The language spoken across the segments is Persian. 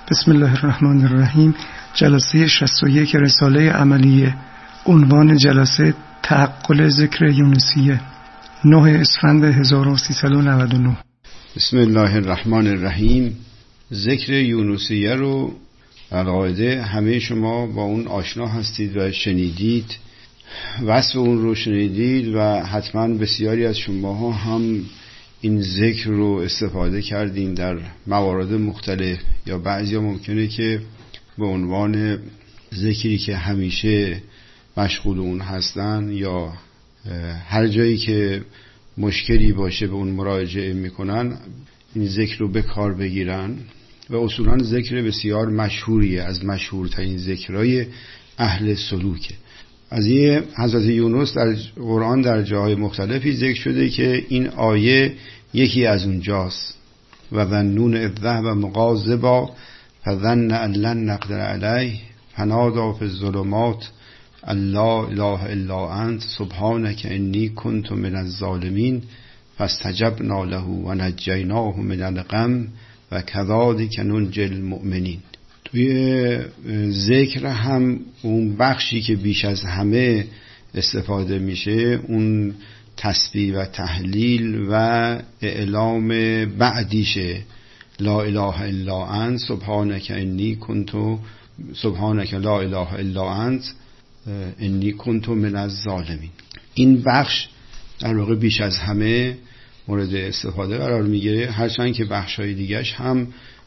بسم الله الرحمن الرحیم. جلسه 61 رساله عملیه. عنوان جلسه تعقل ذکر یونسیه، 9 اسفند 1399. بسم الله الرحمن الرحیم. ذکر یونسیه رو القاعده همه شما با اون آشنا هستید و شنیدید، وصف اون رو شنیدید و حتما بسیاری از شماها هم این ذکر رو استفاده کردین در موارد مختلف، یا بعضیا ممکنه که به عنوان ذکری که همیشه مشغول اون هستن یا هر جایی که مشکلی باشه به اون مراجعه میکنن این ذکر رو به کار بگیرن و اصولا ذکر بسیار مشهوریه، از مشهورترین ذکرهای اهل سلوکه. از یه حضرت یونس در قرآن در جاهای مختلفی ذکر شده که این آیه یکی از اونجاست. و ظنون اذ ذهب مغاضبا فظن ان لن نقدر علیه فنادی فی الظلمات ان لا اله الا انت سبحانک انی کنت من الظالمین فاستجبنا له و نجیناه من الغم و کذالک ننجی المؤمنین. توی ذکر هم اون بخشی که بیش از همه استفاده میشه اون تسبیح و تهلیل و اعلام بعدیشه. لا اله الا انت سبحانک انی کنت سبحانک لا اله الا انت انی کنت من الظالمین. این بخش در واقع بیش از همه مورد استفاده قرار میگیره، هرچند که بخشای دیگهش هم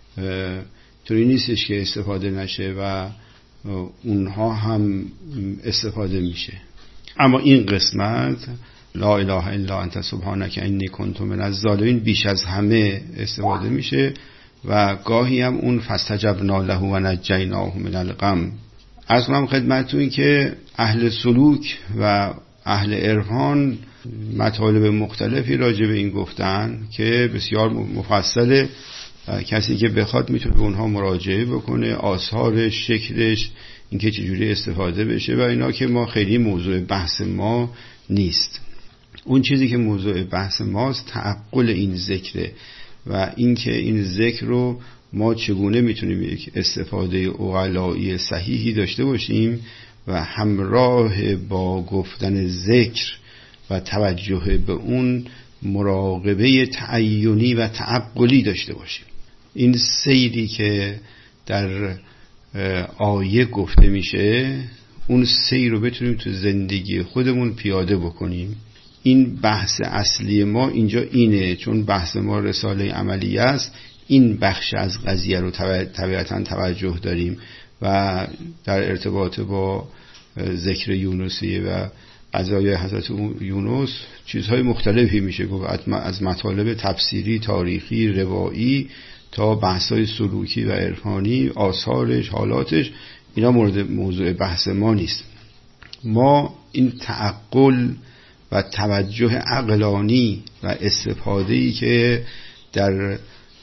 طوری نیستش که استفاده نشه و اونها هم استفاده میشه. اما این قسمت لا اله الا انت سبحانک انی کنت من الظالمین بیش از همه استفاده میشه و گاهی هم اون فاستجبنا له و نجیناه من الغم. عرض کنم خدمتتون که اهل سلوک و اهل عرفان مطالب مختلفی راجع به این گفتن که بسیار مفصله. کسی که بخواد میتونه به اونها مراجعه بکنه، آثارش، شکلش، اینکه چجوری استفاده بشه و اینا که ما خیلی موضوع بحث ما نیست. اون چیزی که موضوع بحث ماست تعقل این ذکره و اینکه این ذکر رو ما چگونه میتونیم یک استفاده عقلایی صحیحی داشته باشیم و همراه با گفتن ذکر و توجه به اون مراقبه تعینی و تعقلی داشته باشیم. این سیری که در آیه گفته میشه اون سیر رو بتونیم تو زندگی خودمون پیاده بکنیم. این بحث اصلی ما اینجا اینه، چون بحث ما رساله عملیه است. این بخش از قضیه رو طبیعتاً توجه داریم و در ارتباط با ذکر یونسیه و قضایای حضرت یونس چیزهای مختلفی میشه گفت، از مطالب تفسیری، تاریخی، روایی تا بحث‌های سلوکی و عرفانی، آثارش، حالاتش، اینا موضوع بحث ما نیست. ما این تعقل و توجه عقلانی و استفاده‌ای که در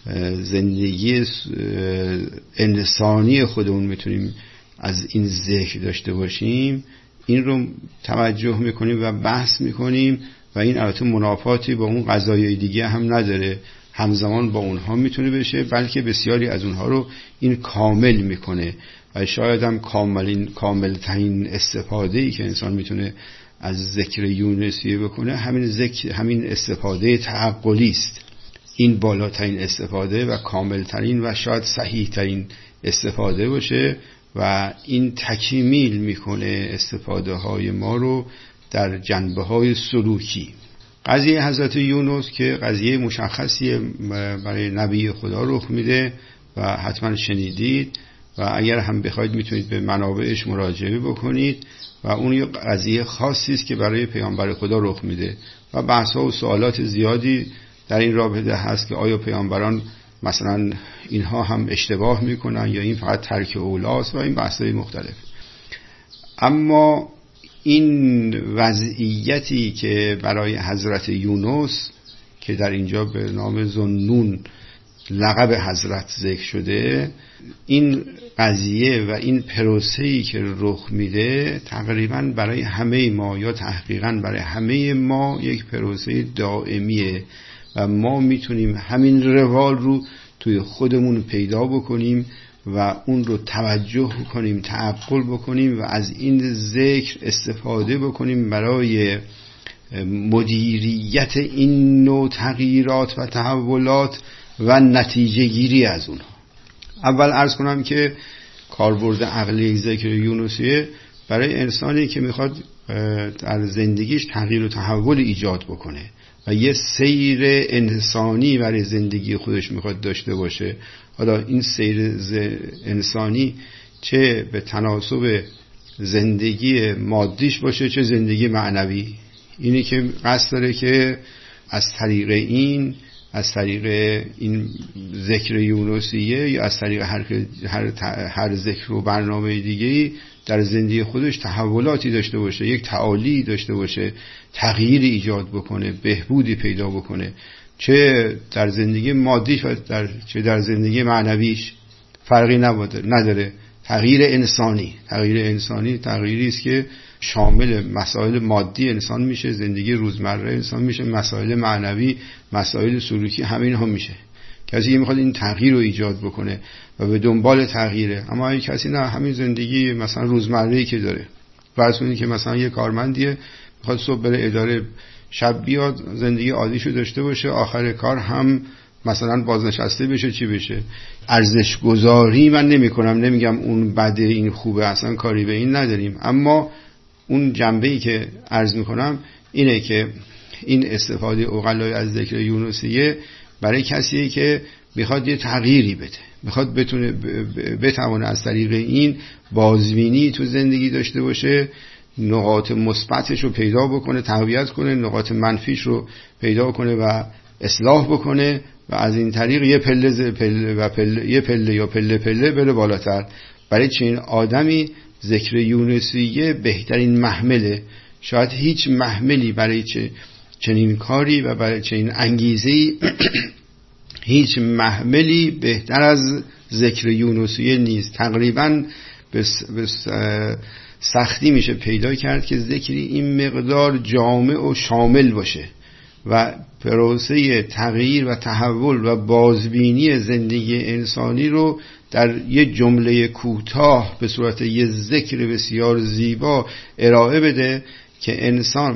زندگی انسانی خودمون میتونیم از این ذکر داشته باشیم، این رو توجه میکنیم و بحث میکنیم و این البته منافاتی با اون قضایای دیگه هم نداره، همزمان با اونها میتونه بشه، بلکه بسیاری از اونها رو این کامل میکنه و شاید هم کامل ترین استفاده‌ای که انسان میتونه از ذکر یونسیه بکنه همین استفاده تعقلی است. این بالاترین استفاده و کاملترین و شاید صحیح ترین استفاده باشه و این تکمیل میکنه استفاده های ما رو در جنبه های سلوکی. قضیه حضرت یونس که قضیه مشخصی برای نبی خدا رخ میده و حتما شنیدید و اگر هم بخواید میتونید به منابعش مراجعه بکنید و اون یه قضیه خاصی است که برای پیامبر خدا رخ میده و بحث‌ها و سوالات زیادی در این رابطه هست که آیا پیامبران مثلا اینها هم اشتباه میکنن یا این فقط ترک اولاست و این بحث‌های مختلف. اما این وضعیتی که برای حضرت یونس که در اینجا به نام ذوالنون لقب حضرت ذکر شده، این قضیه و این پروسه‌ای که رخ میده تقریبا برای همه ما یا تحقیقا برای همه ما یک پروسه دائمیه و ما میتونیم همین روال رو توی خودمون پیدا بکنیم و اون رو توجه کنیم، تعقل بکنیم و از این ذکر استفاده بکنیم برای مدیریت این نوع تغییرات و تحولات و نتیجه گیری از اونها. اول عرض کنم که کاربرد عقلی ذکر یونسیه برای انسانی که میخواد در زندگیش تغییر و تحول ایجاد بکنه و یه سیر انسانی برای زندگی خودش میخواد داشته باشه. حالا این سیر انسانی چه به تناسب زندگی مادیش باشه چه زندگی معنوی، اینی که قصد داره که از طریق این ذکر یونسیه یا از طریق هر ذکر و برنامه دیگه‌ای در زندگی خودش تحولاتی داشته باشه، یک تعالی داشته باشه، تغییری ایجاد بکنه، بهبودی پیدا بکنه، چه در زندگی مادیش و چه در زندگی معنویش فرقی نداره. تغییر انسانی تغییری است که شامل مسائل مادی انسان میشه، زندگی روزمره انسان میشه، مسائل معنوی، مسائل سلوکی، همین هم میشه. کسی میخواد این تغییر رو ایجاد بکنه و به دنبال تغییره. اما اگه کسی نه، همین زندگی مثلا روزمره‌ای که داره، فرض کنید که مثلا یه کارمندیه میخواد صبح بره اداره، شب بیاد، زندگی عادیشو داشته باشه، آخر کار هم مثلا بازنشسته بشه، چی بشه؟ ارزش گذاری من نمیگم اون بده این خوبه، اصلا کاری به این نداریم، اما اون جنبه‌ای که عرض میکنم اینه که این استفاده عقلای از ذکر یونسیه برای کسیه که میخواد یه تغییری بده، میخواد بتونه از طریق این بازبینی تو زندگی داشته باشه، نقاط مثبتش رو پیدا بکنه، تقویت کنه، نقاط منفیش رو پیدا کنه و اصلاح بکنه و از این طریق یه پله بره بالاتر. برای چنین آدمی ذکر یونسیه بهترین محمله. شاید هیچ محملی برای چنین کاری و برای چنین انگیزه‌ای هیچ محملی بهتر از ذکر یونسیه نیست. تقریباً به سختی میشه پیدا کرد که ذکری این مقدار جامع و شامل باشه و پروسه تغییر و تحول و بازبینی زندگی انسانی رو در یه جمله کوتاه به صورت یه ذکر بسیار زیبا ارائه بده که انسان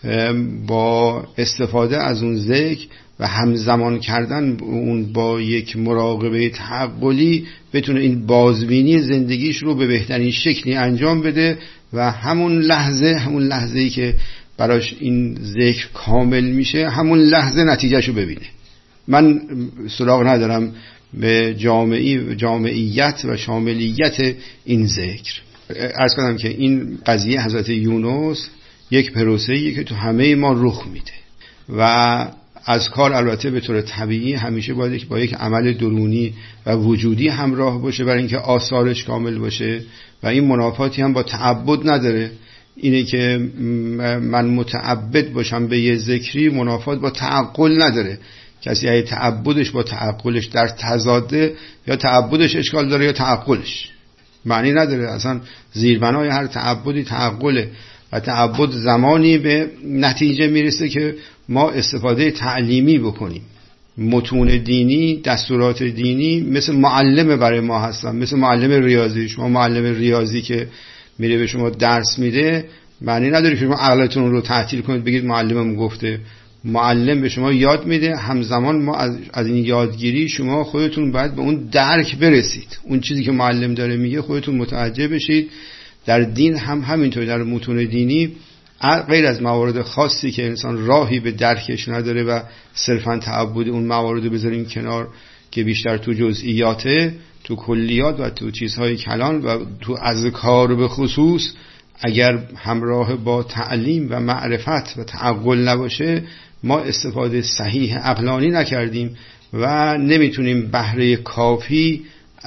با استفاده از اون ذکر و همزمان کردن اون با یک مراقبه تعقلی بتونه این بازبینی زندگیش رو به بهترین شکلی انجام بده و همون لحظه‌ای که براش این ذکر کامل میشه، همون لحظه نتیجهشو ببینه. من سراغ ندارم به جامعیت و شاملیت این ذکر. عرض کنم که این قضیه حضرت یونس یک پروسه‌ایه که تو همه ما رخ میده و از کار البته به طور طبیعی همیشه باید با یک عمل درونی و وجودی همراه باشه برای اینکه آثارش کامل باشه و این منافاتی هم با تعبد نداره. اینه که من متعبد باشم به یه ذکری منافات با تعقل نداره. کسی اگه تعبدش با تعقلش در تضاده، یا تعبدش اشکال داره یا تعقلش، معنی نداره. اصلا زیربنای هر تعبدی تعقله و تعبد زمانی به نتیجه میرسه که ما استفاده تعلیمی بکنیم. متون دینی، دستورات دینی مثل معلم برای ما هستن، مثل معلم ریاضی. شما معلم ریاضی که میره به شما درس میده، معنی نداره که شما عقلتون رو تعطیل کنید بگید معلمم گفته. معلم به شما یاد میده، همزمان ما از این یادگیری شما خودتون باید به اون درک برسید. اون چیزی که معلم داره میگه خودتون متوجه بشید. در دین هم همینطور، در متون دینی غیر از موارد خاصی که انسان راهی به درکش نداره و صرفا تعبد اون موارد رو بذاریم کنار که بیشتر تو جزئیاته، تو کلیات و تو چیزهای کلان و تو اذکار به خصوص اگر همراه با تعلیم و معرفت و تعقل نباشه، ما استفاده صحیح عقلانی نکردیم و نمیتونیم بهره کافی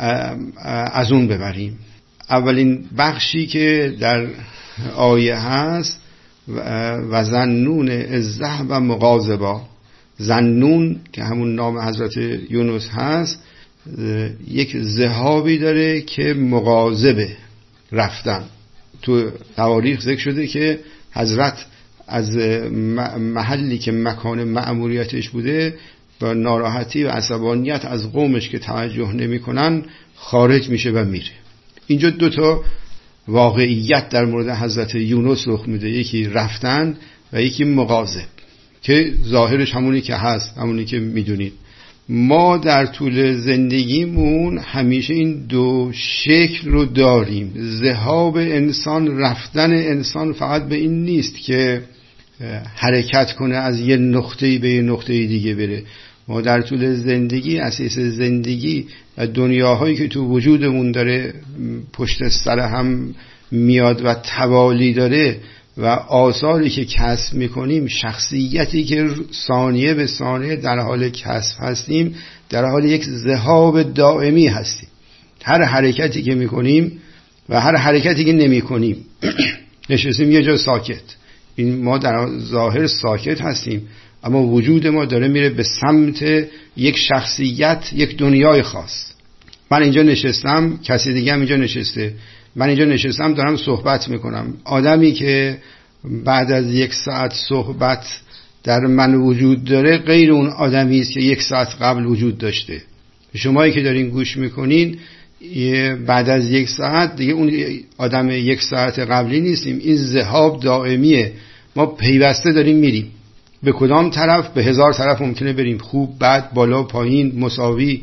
از اون ببریم. اولین بخشی که در آیه هست و ظنون الذهب و مغاضبا. ظنون که همون نام حضرت یونس هست، یک ذهابی داره که مغاضبه، رفتن. تو تواریخ ذکر شده که حضرت از محلی که مکان مأموریتش بوده با ناراحتی و عصبانیت از قومش که توجه نمی کنن خارج میشه و میره. اینجا دو تا واقعیت در مورد حضرت یونس رخ میده، یکی رفتن و یکی مغاضب که ظاهرش همونی که هست، همونی که میدونید. ما در طول زندگیمون همیشه این دو شکل رو داریم. ذهاب انسان، رفتن انسان فقط به این نیست که حرکت کنه از یه نقطه‌ای به یه نقطه دیگه بره. ما در طول زندگی، اساس زندگی و دنیاهایی که تو وجودمون داره پشت سر هم میاد و توالی داره و آثاری که کسب میکنیم، شخصیتی که ثانیه به ثانیه در حال کسب هستیم، در حال یک ذهاب دائمی هستیم. هر حرکتی که میکنیم و هر حرکتی که نمیکنیم. نشستیم یه جا ساکت، این ما در ظاهر ساکت هستیم، اما وجود ما داره میره به سمت یک شخصیت، یک دنیای خاص. من اینجا نشستم، کسی دیگه هم اینجا نشسته، من اینجا نشستم دارم صحبت میکنم. آدمی که بعد از 1 ساعت صحبت در من وجود داره غیر اون آدمی است که 1 ساعت قبل وجود داشته. شمایی که دارین گوش میکنین بعد از 1 ساعت دیگه اون آدم 1 ساعت قبلی نیستیم. این ذهاب دائمیه، ما پیوسته داریم میریم. به کدام طرف؟ به 1000 طرف ممکنه بریم، خوب، بد، بالا، پایین، مساوی،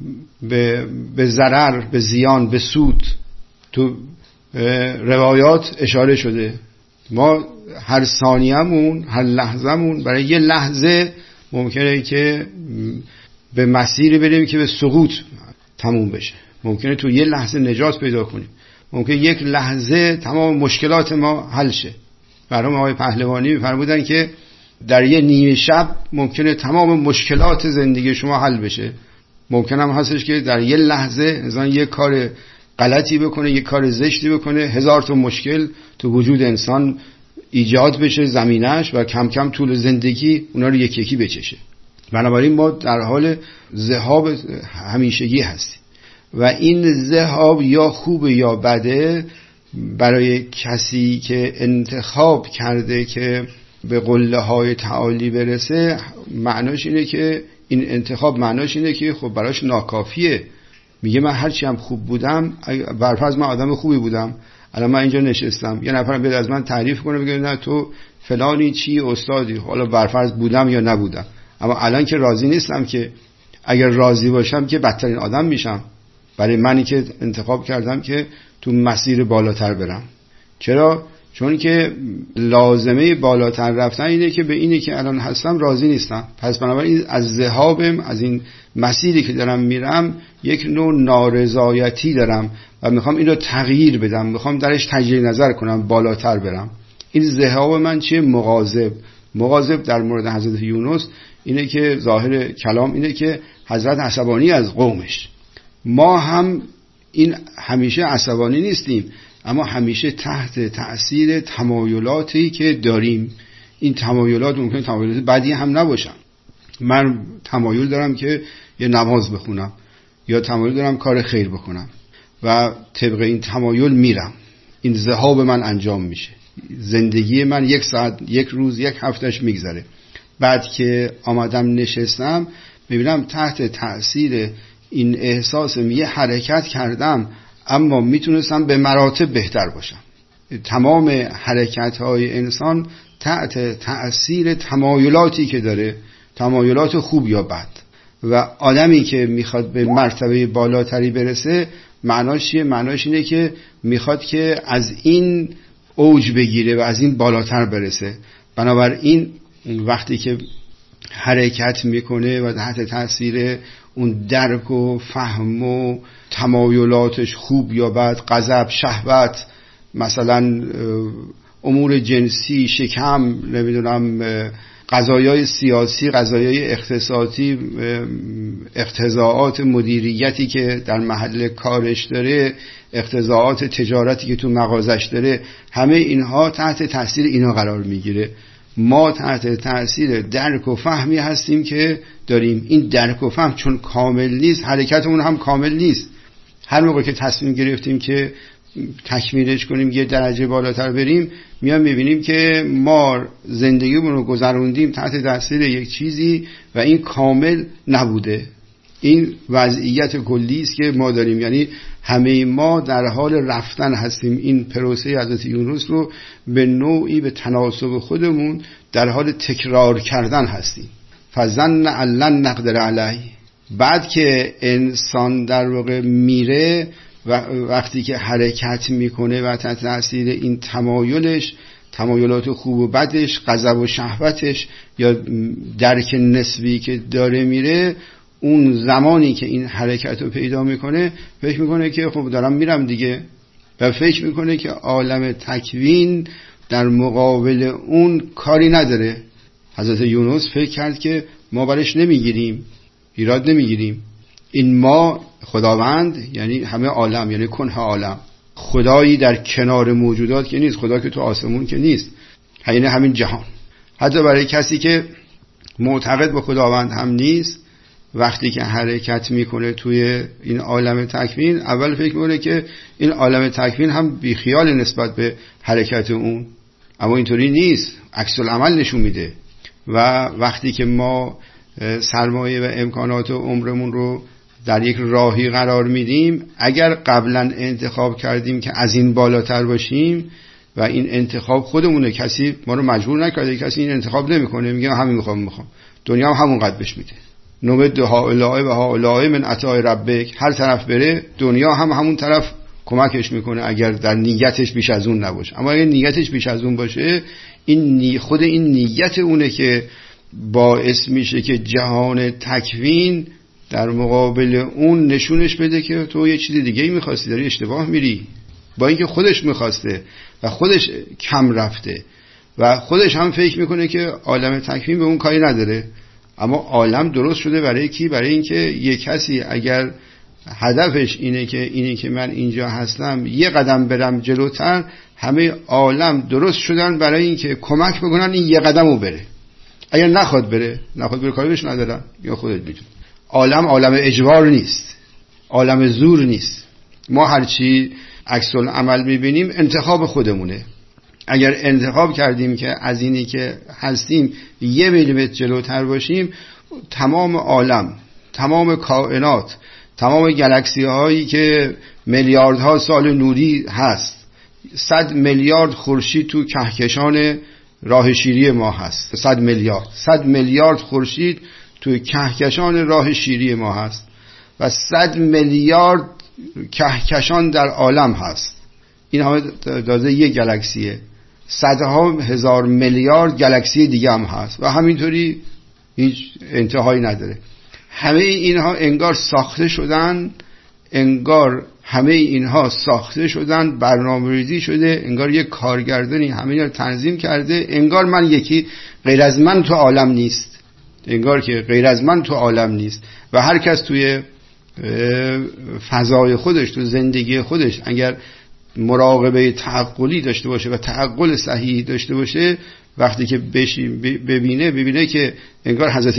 به ضرر، به زیان، به سود. تو روایات اشاره شده ما هر ثانیه‌مون، هر لحظه‌مون برای یه لحظه ممکنه که به مسیری بریم که به سقوط تموم بشه. ممکنه تو یه لحظه نجات پیدا کنیم، ممکنه یک لحظه تمام مشکلات ما حل شه. برام آقای پهلوانی می‌فرمودن که در یه نیمه شب ممکنه تمام مشکلات زندگی شما حل بشه. ممکنه هم هستش که در یه لحظه انسان یه کار غلطی بکنه، یه کار زشتی بکنه، 1000 تا مشکل تو وجود انسان ایجاد بشه زمینش و کم کم طول زندگی اونا رو یکی یکی بچشه. بنابراین ما در حال ذهاب همیشگی هستیم و این ذهاب یا خوبه یا بده برای کسی که انتخاب کرده که به قله های تعالی برسه. معناش اینه که این انتخاب معناش اینه که خب براش ناکافیه. میگه من هرچی هم خوب بودم، برفرض من آدم خوبی بودم، الان من اینجا نشستم، یه نفر بیاد از من تعریف کنه بگه نه تو فلانی چی استادی، حالا برفرض بودم یا نبودم، اما الان که راضی نیستم، که اگر راضی باشم که بدترین آدم میشم برای منی که انتخاب کردم که تو مسیر بالاتر برم. چرا؟ چون که لازمه بالاتر رفتن اینه که به اینه که الان هستم راضی نیستم. پس بنابراین از ذهابم، از این مسیری که دارم میرم، یک نوع نارضایتی دارم و میخوام این رو تغییر بدم، میخوام درش تجدید نظر کنم، بالاتر برم. این ذهاب من چیه؟ مغاضب در مورد حضرت یونس اینه که ظاهر کلام اینه که حضرت عصبانی از قومش. ما هم این همیشه عصبانی نیستیم، اما همیشه تحت تأثیر تمایلاتی که داریم. این تمایلات ممکنه تمایلات بدی هم نباشن. من تمایل دارم که یه نماز بخونم یا تمایل دارم کار خیر بکنم و طبق این تمایل میرم، این ذهاب من انجام میشه. زندگی من 1 ساعت، 1 روز، 1 هفتهش میگذره. بعد که آمدم نشستم میبینم تحت تأثیر این احساسم یه حرکت کردم، اما میتونستم به مراتب بهتر باشم. تمام حرکت‌های انسان تحت تأثیر تمایلاتی که داره، تمایلات خوب یا بد. و آدمی که میخواد به مرتبه بالاتری برسه معناش چیه؟ معناش اینه که میخواد که از این اوج بگیره و از این بالاتر برسه. بنابراین وقتی که حرکت میکنه و تحت تأثیر اون درک و فهم و تمایلاتش خوب یا بد، غضب، شهوت، مثلا امور جنسی، شکم، نمیدونم قضایای سیاسی، قضایای اقتصادی، اقتضاعات مدیریتی که در محل کارش داره، اقتضاعات تجارتی که تو مغازش داره، همه اینها تحت تأثیر اینا قرار میگیره. ما تحت تأثیر درک و فهمی هستیم که داریم. این درک و فهم چون کامل نیست، حرکتمون هم کامل نیست. هر موقع که تصمیم گرفتیم که تکمیلش کنیم، یه درجه بالاتر بریم، میام میبینیم که ما زندگیمون رو گذروندیم تحت تأثیر یک چیزی و این کامل نبوده. این وضعیت کلی است که ما داریم، یعنی همه ما در حال رفتن هستیم. این پروسه حضرت یونس رو به نوعی به تناسب خودمون در حال تکرار کردن هستیم. فظن ان لن نقدر علیه. بعد که انسان در واقع میره و وقتی که حرکت میکنه و تحت تاثیر این تمایلات خوب و بدش، غضب و شهوتش یا درک نسبی که داره میره، اون زمانی که این حرکت رو پیدا میکنه فکر میکنه که خب دارم میرم دیگه، و فکر میکنه که عالم تکوین در مقابل اون کاری نداره. حضرت یونس فکر کرد که ما برش نمیگیریم، ایراد نمیگیریم. این ما خداوند یعنی همه عالم، یعنی کنه عالم، خدایی در کنار موجودات که نیست، خدا که تو آسمون که نیست، یعنی همین جهان. حتی برای کسی که معتقد به خداوند هم نیست، وقتی که حرکت میکنه توی این عالم تکوین، اول فکر میکنه که این عالم تکوین هم بیخیال نسبت به حرکت اون، اما اینطوری نیست، عکس العمل نشون میده. و وقتی که ما سرمایه و امکانات و عمرمون رو در یک راهی قرار میدیم، اگر قبلا انتخاب کردیم که از این بالاتر باشیم و این انتخاب خودمونه، کسی ما رو مجبور نکرده، کسی این انتخاب نمیکنه، میگه همین میخوام، دنیا هم همون قد بهش میده. نمد هؤلاء و هؤلاء من عطاء ربک، هر طرف بره دنیا هم همون طرف کمکش میکنه اگر در نیتش بیش از اون نباشه. اما اگر نیتش بیش از اون باشه، خود این نیت اونه که باعث میشه که جهان تکوین در مقابل اون نشونش بده که تو یه چیز دیگه ای میخواستی، داری اشتباه میری، با اینکه خودش میخواسته و خودش کم رفته و خودش هم فکر میکنه که عالم تکوین به اون کاری نداره. اما عالم درست شده برای کی؟ برای اینکه یه کسی اگر هدفش اینه که من اینجا هستم یه قدم برم جلوتر، همه عالم درست شدن برای اینکه کمک بکنن این یه قدمو بره. اگر نخواد بره کاری بهش ندارن، یا خودت میدونی. عالم اجبار نیست، عالم زور نیست. ما هرچی عکس العمل میبینیم انتخاب خودمونه. اگر انتخاب کردیم که از اینی که هستیم 1 میلیمتر جلوتر باشیم، تمام عالم، تمام کائنات، تمام گلکسی هایی که میلیاردها سال نوری هست، 100 میلیارد خورشید تو کهکشان راه شیری ما هست، 100 میلیارد خورشید تو کهکشان راه شیری ما هست و 100 میلیارد کهکشان در عالم هست. این همه تازه یک گلکسیه، صدها هزار میلیارد گلکسی دیگه هم هست و همینطوری هیچ انتهایی نداره. همه اینها انگار ساخته شدن، برنامه‌ریزی شده، انگار یک کارگردانی همه اینا رو تنظیم کرده، انگار من یکی غیر از من تو عالم نیست، انگار که غیر از من تو عالم نیست و هر کس توی فضای خودش، تو زندگی خودش اگر مراقبه تعقلی داشته باشه و تعقل صحیح داشته باشه، وقتی که ببینه که انگار حضرت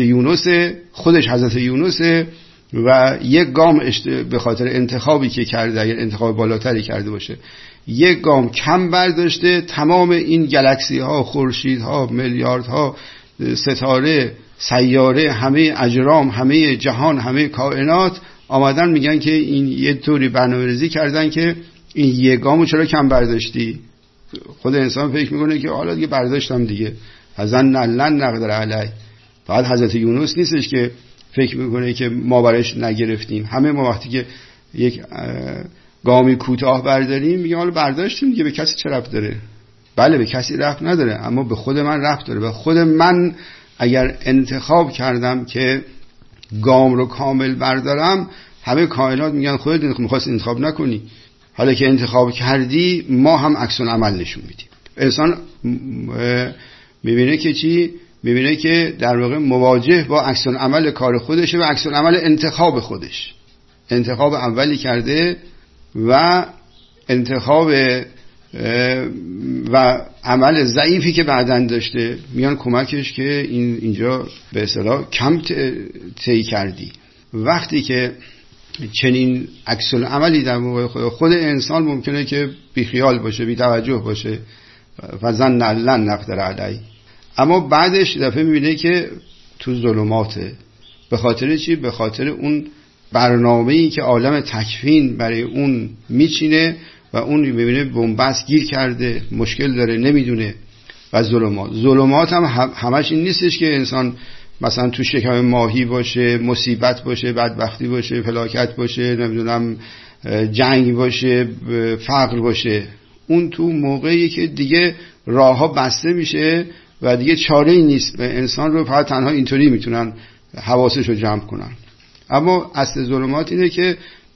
یونسه و یک گام به خاطر انتخابی که کرده، اگر انتخاب بالاتری کرده باشه، یک گام کم برداشته، تمام این گلکسی ها، خورشید ها، میلیاردها ستاره، سیاره، همه اجرام، همه جهان، همه کائنات آمدن میگن که این یه طوری برنامه‌ریزی کردن که این یک گامو چرا کم برداشتی؟ خود انسان فکر میکنه که حالا دیگه برداشتم دیگه، حزن لن نقدر علیه. فقط حضرت یونس نیستش که فکر میکنه که ما برش نگرفتیم. همه ما وقتی که یک گامی کوتاه برداریم میگیم حالا برداشتیم دیگه، به کسی چه ربط داره؟ بله به کسی ربط نداره، اما به خود من ربط داره. به خود من اگر انتخاب کردم که گام رو کامل بردارم، همه کائنات میگن خودت میخواست انتخاب نکنی، حالا که انتخاب کردی ما هم عکس العمل نشون میدیم. انسان میبینه که چی؟ میبینه که در واقع مواجه با عکس العمل کار خودشه و عکس العمل انتخاب خودش. انتخاب اولی کرده و انتخاب و عمل ضعیفی که بعدن داشته میان کمکش که اینجا به اصطلاح کم طی کردی. وقتی که چنین عکس العملی در موقع خود انسان ممکنه که بیخیال باشه، بی توجه باشه، فظن لن نقدر علیه، اما بعدش دفعه میبینه که تو ظلماته به خاطر چی؟ به خاطر اون برنامه‌ای که عالم تکوین برای اون میچینه و اون میبینه بنبست گیر کرده، مشکل داره، نمیدونه. و ظلمات هم همش این نیستش که انسان مثلا تو شکم ماهی باشه، مصیبت باشه، بدبختی باشه، فلاکت باشه، نمیدونم جنگ باشه، فقر باشه. اون تو موقعی که دیگه راهها بسته میشه و دیگه چاره‌ای نیست، به انسان رو فقط تنها اینطوری میتونن حواسش رو جمع کنن. اما اصل ظلمات اینه که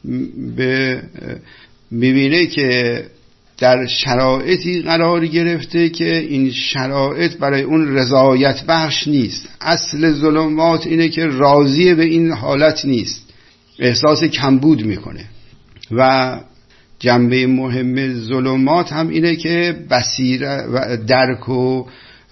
میبینه که در شرایطی قرار گرفته که این شرایط برای اون رضایت بخش نیست. اصل ظلمات اینه که راضی به این حالت نیست، احساس کمبود میکنه. و جنبه مهم ظلمات هم اینه که بصیرت و درک و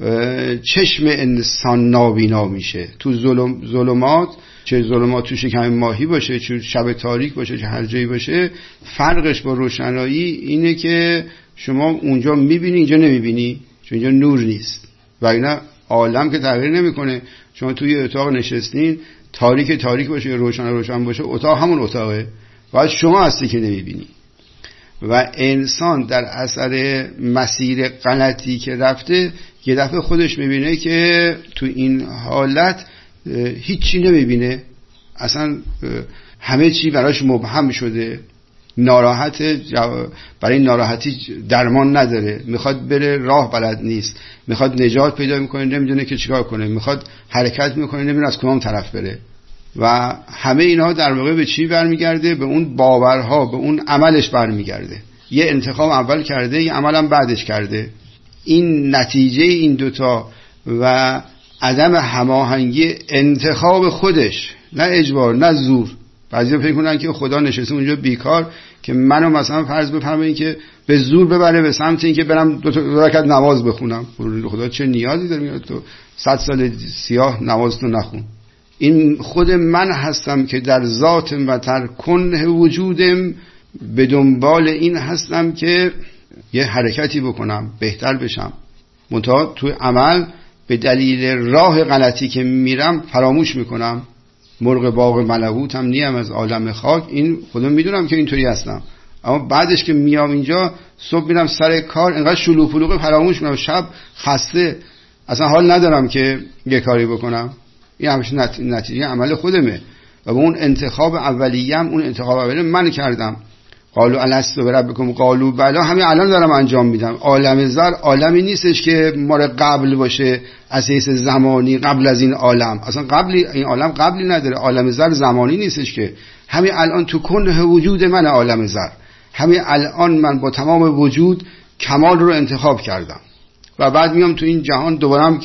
چشم انسان نابینا میشه. تو ظلمات، چه ظلمات تو شکم ماهی باشه، چه شب تاریک باشه، چه هر جایی باشه، فرقش با روشنایی اینه که شما اونجا میبینی، اینجا نمیبینی، چون اینجا نور نیست. و اینا عالم که تغییر نمیکنه. شما توی اتاق نشستین، تاریک باشه یا روشن باشه، اتاق همون اتاقه، باید شما هستی که نمیبینی. و انسان در اثر مسیر غلطی که رفته یه دفعه خودش میبینه که تو این حالت هیچی نمیبینه، اصلا همه چی براش مبهم شده، ناراحت، برای ناراحتی درمان نداره، میخواد بره راه بلد نیست، میخواد نجات پیدا میکنه نمیدونه که چیکار کنه، میخواد حرکت میکنه نمیدونه از کدام طرف بره. و همه اینها در واقع به چی برمیگرده؟ به اون باورها، به اون عملش برمیگرده. یه انتخاب اول کرده، یه عملم بعدش کرده. این نتیجه این دوتا و عدم هماهنگی انتخاب خودش، نه اجبار نه زور. بعضیا فکر کنن که خدا نشسته اونجا بیکار که منو مثلا فرض بفرمایید که به زور ببره به سمت این که برم دو رکعت نماز بخونم. خدا چه نیازی داره تو 100 سال سیاه نماز تو نخون؟ این خود من هستم که در ذات و در کنه وجودم به دنبال این هستم که یه حرکتی بکنم، بهتر بشم. منتها توی عمل به دلیل راه غلطی که میرم فراموش میکنم. مرغ باغ ملکوت هم نیم از عالم خاک، این خودم میدونم که اینطوری هستم. اما بعدش که میام اینجا، صبح میرم سر کار، انقدر شلوغ پلوغ فراموش میکنم، شب خسته، اصلا حال ندارم که یه کاری بکنم. این همیشه نتیجه عمل خودمه. و به اون انتخاب اولیه‌ام، اون انتخاب اولیه من کردم. قالوا الست بربکم قالوا بلی، همین الان دارم انجام میدم. عالم زر عالمی نیستش که مال قبل باشه، از حیث زمانی قبل از این عالم، اصلا قبلی این عالم قبلی نداره. عالم زر زمانی نیستش که همین الان تو کنه وجود من عالم زر، همین الان من با تمام وجود کمال رو انتخاب کردم و بعد میام تو این جهان دوباره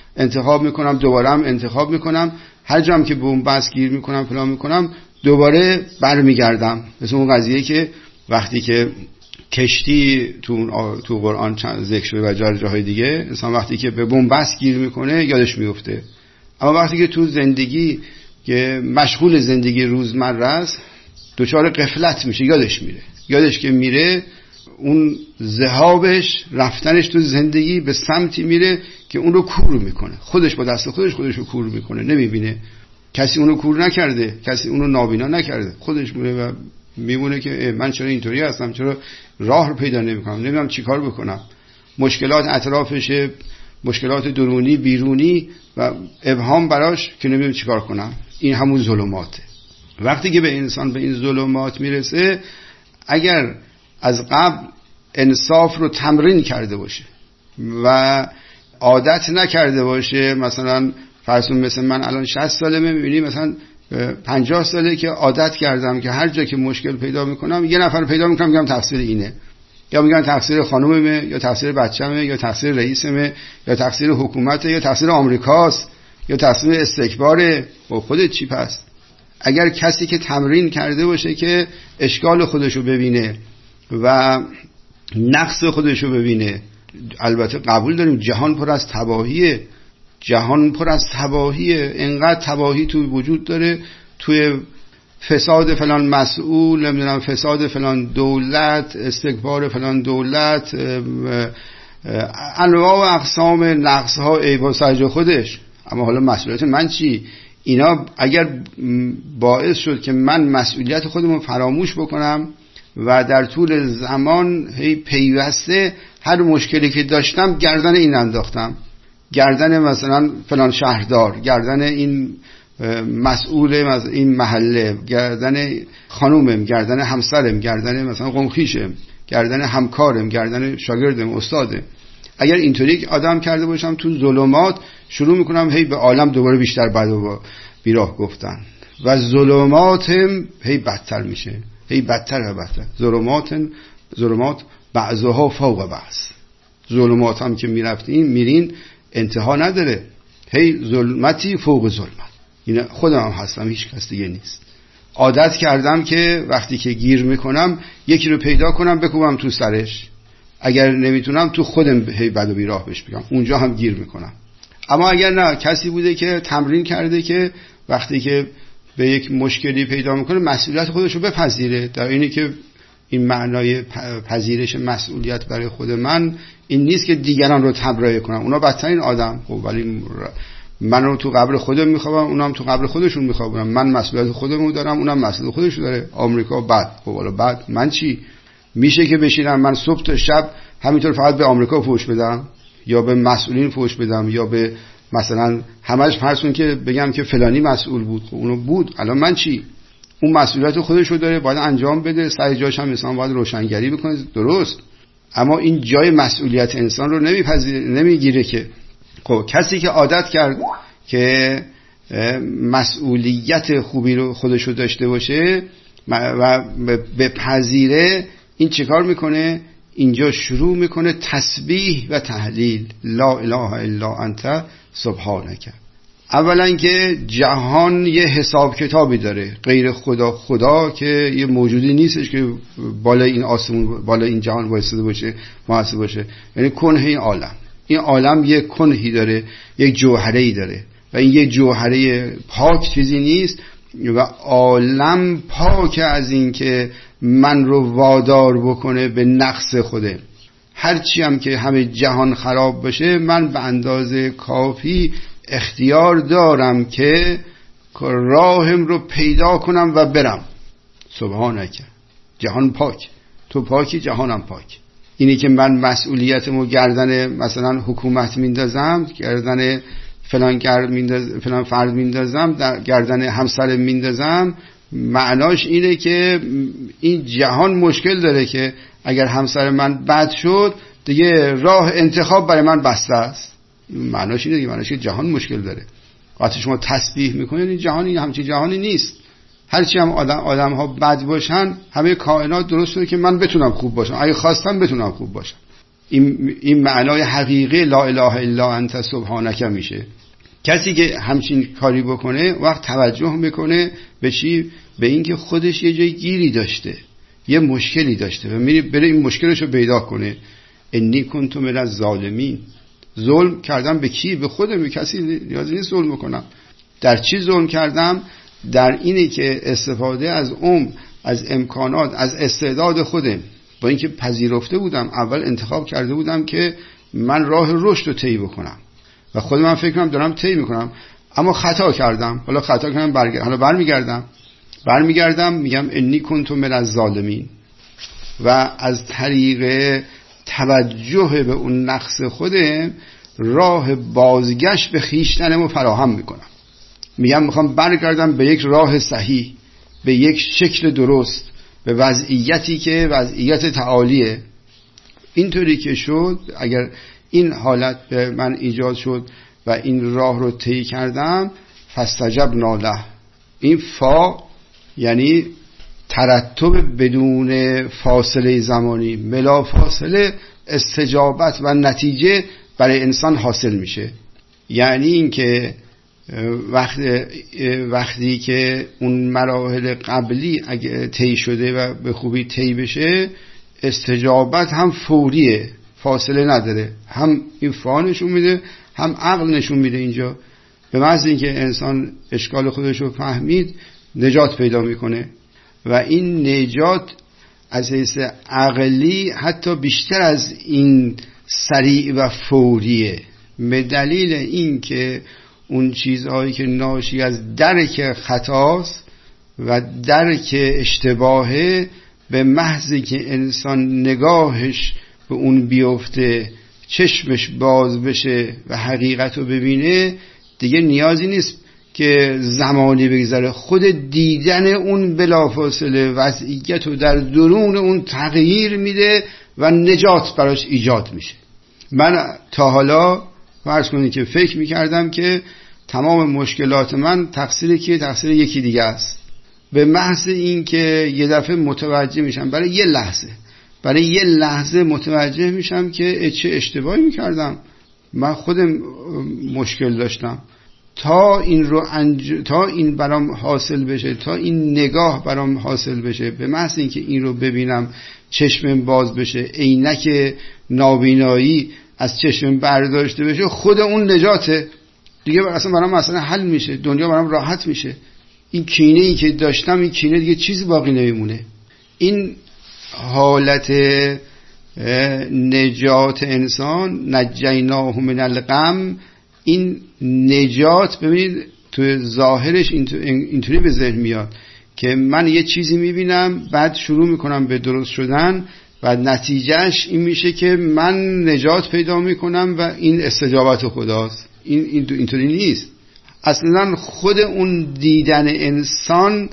انتخاب میکنم، هر جام که بنبست گیر میکنم فلان میکنم دوباره برمیگردم. مثل اون قضیه که وقتی که کشتی تو قرآن ذکر شده و جاهای دیگه، انسان وقتی که به بنبست گیر میکنه یادش میفته، اما وقتی که تو زندگی که مشغول زندگی روزمره است دچار غفلت میشه، یادش که میره، اون ذهابش، رفتنش تو زندگی به سمتی میره که اون رو کور میکنه. خودش با دست خودش رو کور میکنه، نمیبینه. کسی اون رو کور نکرده، کسی اون رو نابینا نکرده، خودش میره و میمونه که من چرا اینطوری هستم، چرا راه رو پیدا نمیکنم، نمیدونم چیکار بکنم. مشکلات اطرافشه، مشکلات درونی بیرونی و ابهام براش که نمیدونم چیکار کنم. این همون ظلماته. وقتی که به انسان به این ظلمات میرسه، اگر از قبل انصاف رو تمرین کرده باشه و عادت نکرده باشه، مثلا فرضون مثل من الان 60 سالمه، میبینی مثلا 50 ساله که عادت کردم که هر جا که مشکل پیدا میکنم یه نفر پیدا میکنم میگم تقصیر اینه، یا میگم تقصیر خانومه، یا تقصیر بچه‌مه، یا تقصیر رئیسمه، یا تقصیر حکومته، یا تقصیر آمریکاست، یا تقصیر استکباره. و خودت چی پس؟ اگر کسی که تمرین کرده باشه که اشکال خودشو ببینه و نقص خودشو ببینه، البته قبول داریم جهان پر از تباهیه، انقدر تباهی توی وجود داره، توی فساد فلان مسئول، نمیدونم فساد فلان دولت، استکبار فلان دولت، انواع و اقسام نقص ها عیب و سرج خودش. اما حالا مسئولیت من چی؟ اینا اگر باعث شد که من مسئولیت خودمو فراموش بکنم و در طول زمان هی پیوسته هر مشکلی که داشتم گردن این انداختم، گردن مثلا فلان شهردار، گردن این مسئول این محله، گردن خانومم، گردن همسرم، گردن مثلا قومخیشم، گردن همکارم، گردن شاگردم، استادم. اگر اینطوری آدم کرده باشم تو ظلمات، شروع میکنم هی به عالم دوباره بیشتر بد و بیراه گفتن و ظلماتم هی بدتر میشه، هی بدتر و بدتر. ظلمات بعضها فوق بعض. ظلمات هم که میرین انتها نداره، هی ظلمتی فوق ظلمت. این خودم هم هستم، هیچ کس دیگه نیست. عادت کردم که وقتی که گیر میکنم یکی رو پیدا کنم بکوبم تو سرش، اگر نمیتونم تو خودم هی بد و بیراه بهش بگم، اونجا هم گیر میکنم. اما اگر نه، کسی بوده که تمرین کرده که وقتی که به یک مشکلی پیدا میکنه مسئولیت خودش رو بپذیره. در اینی که این معنای پذیرش مسئولیت برای خود من این نیست که دیگران رو تبرئه کنم، اونا بدترین آدم. خب ولی من رو تو قبر خودم میخوابم، اونم تو قبر خودشون میخوابن. من مسئولیت خودمو دارم، اونم مسئولیت خودشو داره. آمریکا بد، خب حالا بد من چی؟ میشه که بشینم من صبح تا شب همینطور فقط به آمریکا فوش بدم یا به مسئولین فوش بدم یا به مثلا همش فرض که بگم که فلانی مسئول بود؟ خب اونو بود، الان من چی؟ اون مسئولیت خودشو داره، باید انجام بده. سر جاش هم انسان باید روشنگری بکنه، درست. اما این جای مسئولیت انسان رو نمیگیره که. خب کسی که عادت کرد که مسئولیت خوبی رو خودشو داشته باشه و به پذیره، این چیکار میکنه؟ اینجا شروع میکنه تسبیح و تهلیل، لا اله الا انت سبحانک. اولا که جهان یه حساب کتابی داره، غیر خدا که یه موجودی نیستش که بالای این آسمون، بالای این جهان وایساده باشه، محاسب باشه. یعنی کنه این عالم یک کنهی داره، یک جوهره‌ای داره و این یک جوهره پاک چیزی نیست و عالم پاک از این که من رو وادار بکنه به نقص خوده. هرچی هم که همه جهان خراب بشه، من به اندازه کافی اختیار دارم که راهم رو پیدا کنم و برم. سبحانک، جهان پاک، تو پاکی، جهانم پاک. اینی که من مسئولیتمو گردن مثلا حکومت میندازم، گردن فلان فرد میندازم، گردن همسر میندازم، معناش اینه که این جهان مشکل داره که اگر همسر من بد شد دیگه راه انتخاب برای من بسته است. معناش اینه دیگه، معناش که جهان مشکل داره. وقتی شما تسبیح میکنید این جهان همچین جهانی نیست. هرچی هم آدم ها بد باشن، همه کائنات درسته که من بتونم خوب باشم، اگه خواستم بتونم خوب باشم. این معنای حقیقی لا اله الا انت سبحانک میشه. کسی که همچین کاری بکنه وقت توجه میکنه به چی؟ به اینکه خودش یه جای گیری داشته، یه مشکلی داشته و بره این مشکلشو پیدا کنه. انی کنت من الظالمین. ظلم کردم به کی؟ به خودم. به کسی نیازی نیست ظلم کنم. در چی ظلم کردم؟ در اینی که استفاده از از امکانات، از استعداد خودم، با اینکه پذیرفته بودم، اول انتخاب کرده بودم که من راه رشد رو طی بکنم و خود من فکر کنم دارم طی میکنم، اما خطا کردم. حالا خطا کردم، حالا برمیگردم میگم انی کنت من الظالمین و از طریق توجه به اون نقص خودم راه بازگشت به خویشتنمو فراهم میکنم. میخوام برگردم به یک راه صحیح، به یک شکل درست، به وضعیتی که وضعیت تعالیه. اینطوری که شد، اگر این حالت به من ایجاد شد و این راه رو طی کردم، فاستجبنا له. این فا یعنی ترتب بدون فاصله زمانی، بلا فاصله استجابت و نتیجه برای انسان حاصل میشه. یعنی این که وقتی که اون مراحل قبلی اگه طی شده و به خوبی طی بشه، استجابت هم فوریه، فاصله نداره. هم این فا نشون میده، هم عقل نشون میده. اینجا به محض اینکه انسان اشکال خودش رو فهمید، نجات پیدا میکنه و این نجات از حیث عقلی حتی بیشتر از این سریع و فوریه، به دلیل این که اون چیزهایی که ناشی از درک خطاست و درک اشتباهه، به محضی که انسان نگاهش به اون بیفته، چشمش باز بشه و حقیقت رو ببینه، دیگه نیازی نیست که زمانی بگذره. خود دیدن اون بلافاصله وضعیت رو در درون اون تغییر میده و نجات براش ایجاد میشه. من تا حالا فرض کنید که فکر میکردم که تمام مشکلات من تقصیر یکی دیگه است. به محض این که یه دفعه متوجه میشم، برای یه لحظه متوجه میشم که چه اشتباهی میکردم، من خودم مشکل داشتم. تا این برام حاصل بشه، تا این نگاه برام حاصل بشه، به محض این که این رو ببینم، چشمم باز بشه، عینک نابینایی از چشمم برداشته بشه، خود اون نجاته دیگه. اصلا برام مسئله حل میشه، دنیا برام راحت میشه. این کینه‌ای که داشتم، این کینه دیگه چیزی باقی نمیمونه. این حالت نجات انسان، نجیناه من الغم، این نجات ببینید تو ظاهرش اینطوری به ذهن میاد که من یه چیزی میبینم، بعد شروع میکنم به درست شدن و نتیجهش این میشه که من نجات پیدا میکنم و این استجابت خداست. این اینطوری نیست اصلا. خود اون دیدن انسان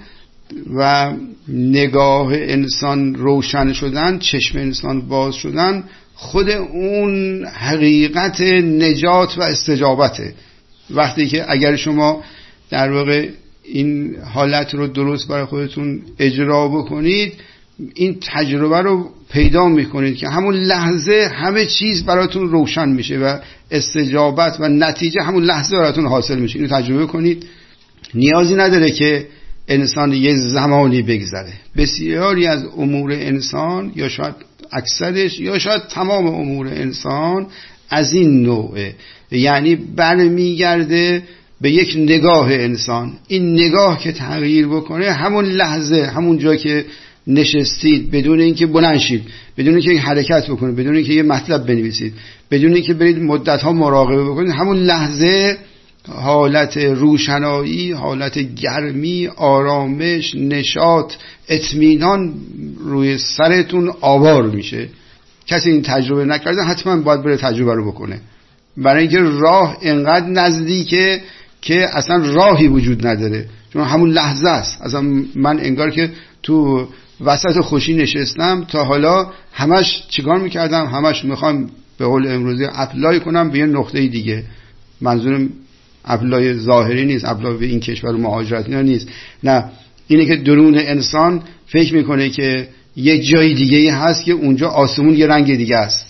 و نگاه انسان روشن شدن، چشم انسان باز شدن، خود اون حقیقت نجات و استجابته. وقتی که اگر شما در واقع این حالت رو درست برای خودتون اجرا بکنید، این تجربه رو پیدا میکنید که همون لحظه همه چیز براتون روشن میشه و استجابت و نتیجه همون لحظه براتون حاصل میشه. اینو تجربه کنید. نیازی نداره که انسان یه زمانی بگذره. بسیاری از امور انسان، یا شاید اکثرش، یا شاید تمام امور انسان از این نوعه، یعنی برمیگرده به یک نگاه انسان. این نگاه که تغییر بکنه، همون لحظه، همون جا که نشستید، بدون اینکه بلند شید، بدون اینکه حرکت بکنید، بدون اینکه یه مطلب بنویسید، بدون اینکه برید مدت‌ها مراقبه بکنید، همون لحظه حالت روشنایی، حالت گرمی، آرامش، نشاط، اطمینان روی سرتون آوار میشه. کسی این تجربه نکرده حتما باید بره تجربه رو بکنه، برای اینکه راه انقدر نزدیکه که اصلا راهی وجود نداره، چون همون لحظه است. اصلا من انگار که تو وسط خوشی نشستم. تا حالا همش چیکار میکردم؟ همش میخوام به قول امروزی اپلای کنم به یه نقطه دیگه. منظورم اپلای ظاهری نیست، اپلای به این کشور و مهاجرت اینا نیست، نه، اینه که درون انسان فکر میکنه که یک جای دیگه هست که اونجا آسمون یه رنگ دیگه است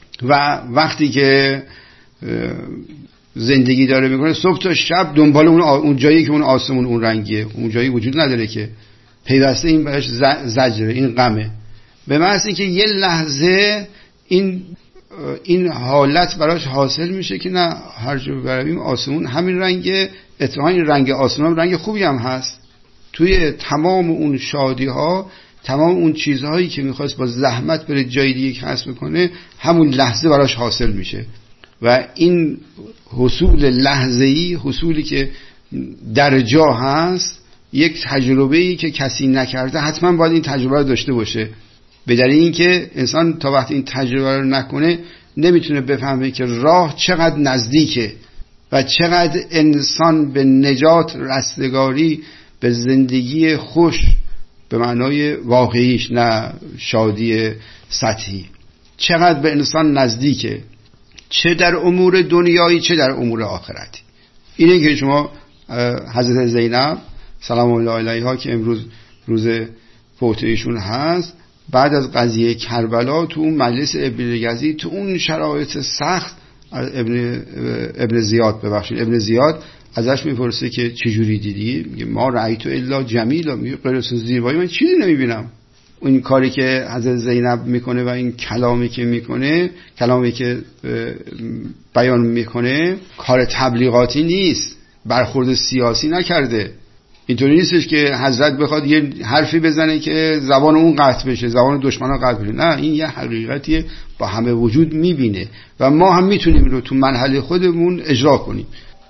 و وقتی که زندگی داره میکنه صبح تا شب دنبال اون جایی که اون آسمون اون رنگیه، اون جایی وجود نداره که پیوسته این بهش زجره، این غمه. به معنی اینکه یه لحظه این حالت براش حاصل میشه که نه، هر جا برویم آسمون همین رنگه. اتفاقا این رنگ آسمون رنگ خوبی هم هست. توی تمام اون شادی ها، تمام اون چیزهایی که میخواست با زحمت بره جای دیگه کسب کنه، همون لحظه براش حاصل میشه. و این حصول لحظه‌ای، حصولی که در جا هست، یک تجربه‌ای که کسی نکرده حتما باید این تجربه رو داشته باشه. به دلیل اینکه انسان تا وقتی این تجربه رو نکنه نمیتونه بفهمه که راه چقدر نزدیکه و چقدر انسان به نجات، رستگاری، به زندگی خوش به معنای واقعیش، نه شادی سطحی، چقدر به انسان نزدیکه، چه در امور دنیایی چه در امور آخرتی. اینه که شما حضرت زینب سلام الله علیها که امروز روز فوت ایشون هست، بعد از قضیه کربلا تو اون مجلس ابن یزید، تو اون شرایط سخت، ابن زیاد ازش میپرسه که چجوری دیدی؟ میگه ما رأیتو الا جمیلا، میگه غیر از زیبایی من چیزی نمیبینم. این کاری که حضرت زینب میکنه و این کلامی که میکنه، کلامی که بیان میکنه، کار تبلیغاتی نیست، برخورد سیاسی نکرده. اینطوری نیستش که حضرت بخواد یه حرفی بزنه که زبان اون قطع بشه، زبان دشمنان قطع بشه. نه، این یه حقیقتیه با همه وجود میبینه و ما هم میتونیم رو تو منحل خودمون اجرا کنیم.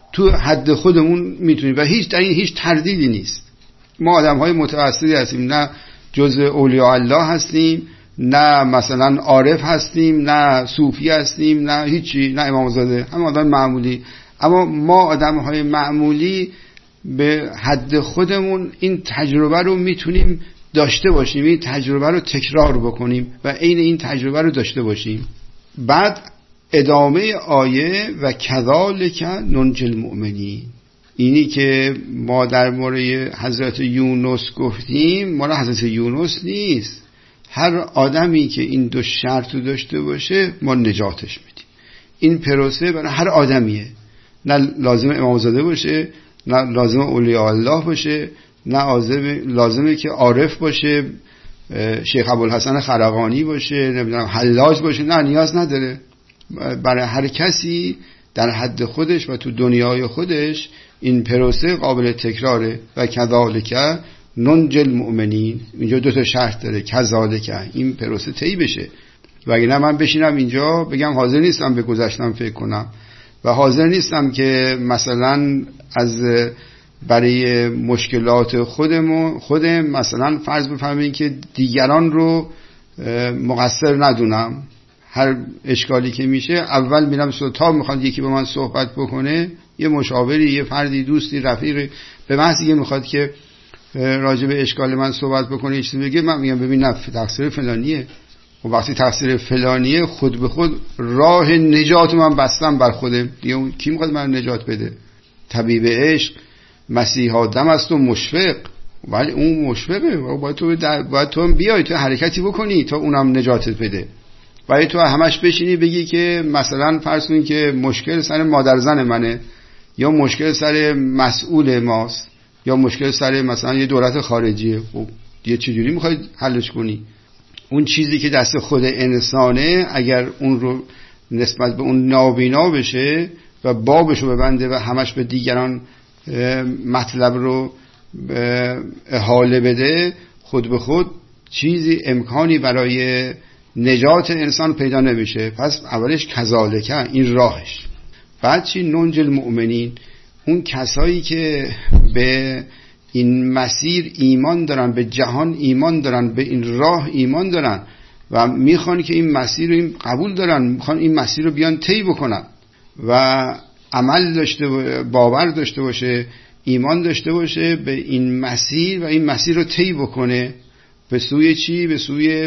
تو حد خودمون میتونیم و در این هیچ تردیدی نیست. ما آدم‌های متوسطی هستیم، نه جزء اولیاء الله هستیم، نه مثلا عارف هستیم، نه صوفی هستیم، نه هیچی، نه امامزاده، هم آدم معمولی. اما ما آدم‌های معمولی به حد خودمون این تجربه رو میتونیم داشته باشیم، این تجربه رو تکرار بکنیم و عین این تجربه رو داشته باشیم. بعد ادامه آیه و کذالک ننجی المؤمنین، اینی که ما در مورد حضرت یونس گفتیم مال حضرت یونس نیست. هر آدمی که این دو شرط رو داشته باشه ما نجاتش میدیم. این پروسه برای هر آدمیه، نه لازم امامزاده باشه، نه لازم اولیاء الله باشه، نه لازمه که عارف باشه، شیخ ابوالحسن خرقانی باشه، نمیدونم حلاج باشه، نه نیاز نداره. برای هر کسی در حد خودش و تو دنیای خودش این پروسه قابل تکراره. و کذالک ننجی المؤمنین، اینجا دو تا شرط داره، کذالک این پروسه طی بشه. وگرنه من بشینم اینجا بگم حاضر نیستم به گذشتم فکر کنم و حاضر نیستم که مثلا از برای مشکلات خودم مثلا فرض بفهمین که دیگران رو مقصر ندونم. هر اشکالی که میشه اول میرم تا میخواد یکی با من صحبت بکنه، یه مشاوری، یه فردی، دوستی، رفیقی، به محض اینکه میخواد که راجع به اشکال من صحبت بکنه یه چیزی بگه، من میگم ببین نه تقصیر فلانیه. و وقتی تقصیر فلانیه خود به خود راه نجات من بستم بر خودم دیگه. کی میخواد من نجات بده؟ طبیب عشق مسیح آدم است و مشفق، ولی اون مشفقه و باید تو بیای تو حرکتی بکنی تا اونم نجاتت بده. ولی تو همش بشینی بگی که مثلا فرض کن که مشکل سر مادر زن منه، یا مشکل سر مسئول ماست، یا مشکل سر مثلا یه دولت خارجیه. خب یه چجوری میخوای حلش کنی؟ اون چیزی که دست خود انسانه اگر اون رو نسبت به اون نابینا بشه و بابشو ببنده و همش به دیگران مطلب رو احاله بده، خود به خود چیزی امکانی برای نجات انسان پیدا نمیشه. پس اولش کذالک این راهش. بعد چی؟ ننجی المؤمنین، اون کسایی که به این مسیر ایمان دارن، به جهان ایمان دارن، به این راه ایمان دارن و میخوان که این مسیر رو این قبول دارن، میخوان این مسیر رو بیان طی بکنن و عمل داشته، باور داشته باشه، ایمان داشته باشه به این مسیر و این مسیر رو طی بکنه. به سوی چی؟ به سوی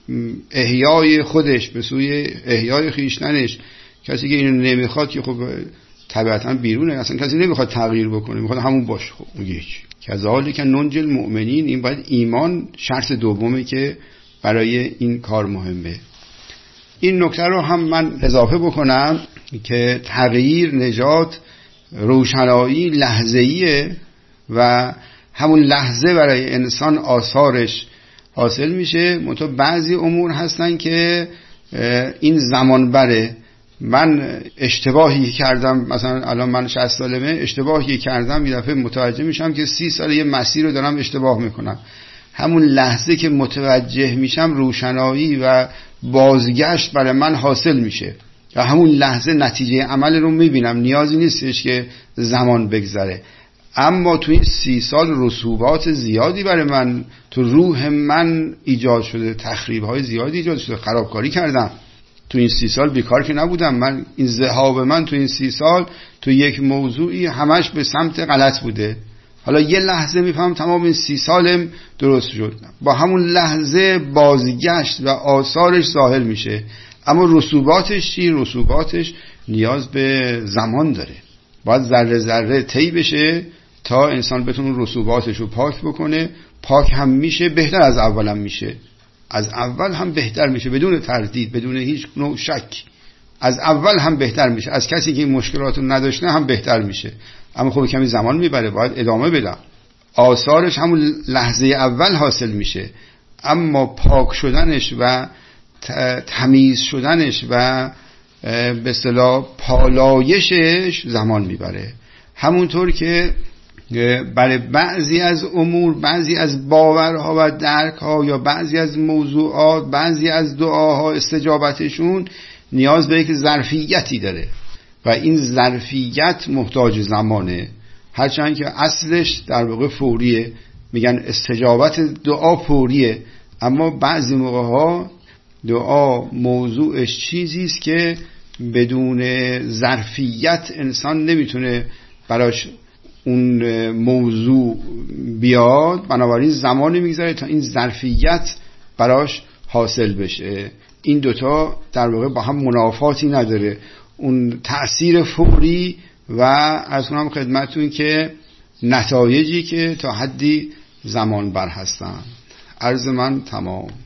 احیای خودش، به سوی احیای خیشتنش. کسی که اینو نمیخواد که خب طبیعتا بیرونه، اصلا کسی نمیخواد تغییر بکنه، میخواد همون باشه. خب میگه هیچ. کذالک ننجی المؤمنین، این باید ایمان شرط دومه که برای این کار مهمه. این نکته رو هم من اضافه بکنم که تغییر، نجات، روشنایی لحظه‌ایه و همون لحظه برای انسان آثارش حاصل میشه. منتها بعضی امور هستن که این زمان بره. من اشتباهی کردم، مثلا الان من 60 سالمه، اشتباهی کردم، یه دفعه متوجه میشم که 30 سال یه مسیر رو دارم اشتباه میکنم. همون لحظه که متوجه میشم روشنایی و بازگشت برای من حاصل میشه و همون لحظه نتیجه عمل رو میبینم. نیازی نیستش که زمان بگذره. اما تو این 30 سال رسوبات زیادی برای من تو روح من ایجاد شده، تخریب‌های زیادی ایجاد شده، خرابکاری کردم. تو این 30 سال بیکار که نبودم. من این ذهاب من تو این 30 سال تو یک موضوعی همش به سمت غلط بوده. حالا یه لحظه میفهم تمام این 30 سالم درست شد. با همون لحظه بازگشت و آثارش ظاهر میشه. اما رسوباتش چی؟ رسوباتش نیاز به زمان داره. باید ذره ذره طی بشه تا انسان بتونه رسوباتش رو پاک بکنه. پاک هم میشه، بهتر از اول هم میشه. از اول هم بهتر میشه بدون تردید، بدون هیچ نوع شک. از اول هم بهتر میشه. از کسی که این مشکلات رو نداشته هم بهتر میشه. اما خب کمی زمان میبره، باید ادامه بدم. آثارش همون لحظه اول حاصل میشه، اما پاک شدنش و تمیز شدنش و به اصطلاح پالایشش زمان میبره. همونطور که برای بعضی از امور، بعضی از باورها و درکها یا بعضی از موضوعات، بعضی از دعاها استجابتشون نیاز به یک ظرفیتی داره و این ظرفیت محتاج زمانه، هرچند که اصلش در واقع فوریه، میگن استجابت دعا فوریه، اما بعضی موقع‌ها دعا موضوعش چیزی است که بدون ظرفیت انسان نمیتونه براش اون موضوع بیاد، بنابراین زمانی میگذاره تا این ظرفیت براش حاصل بشه. این دوتا در واقع با هم منافاتی نداره، اون تأثیر فوری و از اونم خدمتون که نتایجی که تا حدی زمان بر هستن. عرض من تمام.